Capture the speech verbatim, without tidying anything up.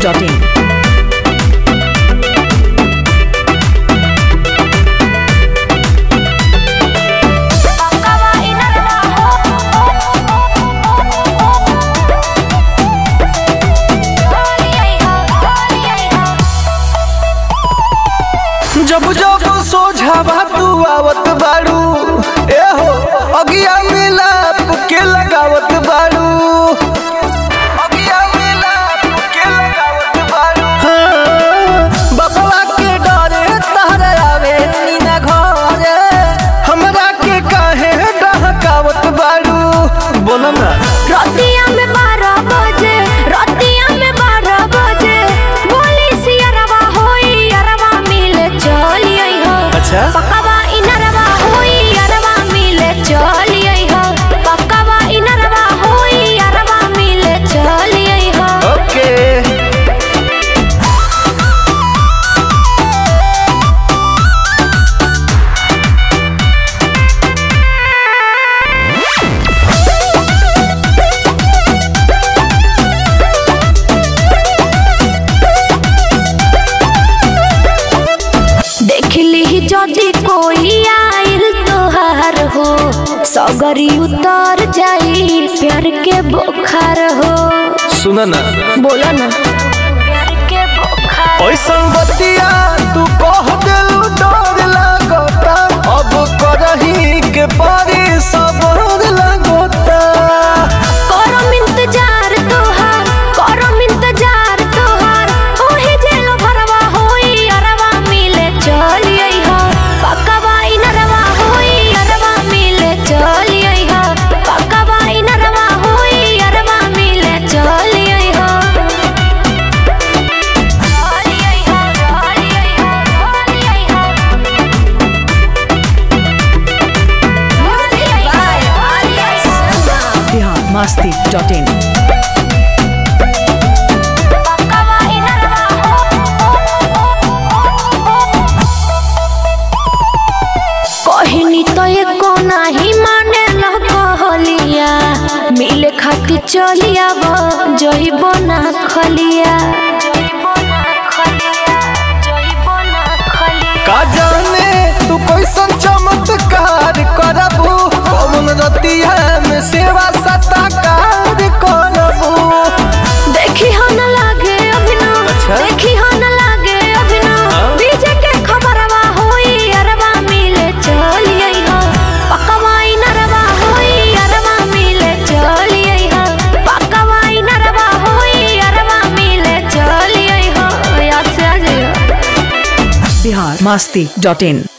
Dot in. जब जब सोझावा तू आवत बाड़ू ए हो अगिया मिलाप के लगावत बाड़ू अगिया मिलाप के लगावत बाड़ू हाँ, बबला के डरे तहरा आवे नीना घरे हमरा के काहे डहकावत बाड़ू बोला ना रतिया में बारह बजे रतिया में बारह बजे बोली सियरवा होई अरवा मिले चलिए हो अच्छा पक्कावा इनरवा होई अरवा मिले चलिए हो पक्कावा इनरवा होई अरवा मिले चलिए हो ओके जदि कोई आइल तोहार हो सगरी उतर जाई प्यार के बोखार हो सुना ना बोला ना प्यार के बोखार ऐसा बतिया तू कह दिल डर लगता अब करही के पारी सबर लगता करम इंतजार तोहार करम इंतजार तोहार ओही जेलो भरवा होई अरवा मिले चलिए हो पक्कावा इनरवा होई अरवा मिले चलिए हो पक्कावा इनरवा होई अरवा मिले चलिए हो चलिए हो चलिए हो बिहार मस्ती डॉट इन। कहनी तो एको नाही माने ला कहलिया मिले खातिर चलिया वो जइबो ना खलिया का जाने तू कैसन चमत्कार करबू कौन रतिया में सेवा सत्कार करबू देखी हन लागे अभिनव अच्छा? देखी हन लागे अभिनव बीजे के खबरवा होई अरवा मिले चलिए हो पक्कावा इनरवा होई अरवा मिले चलिए हो पक्कावा इनरवा होई अरवा मिले चलिए हो याद से आ जाइए बिहार मस्ती डॉट इन।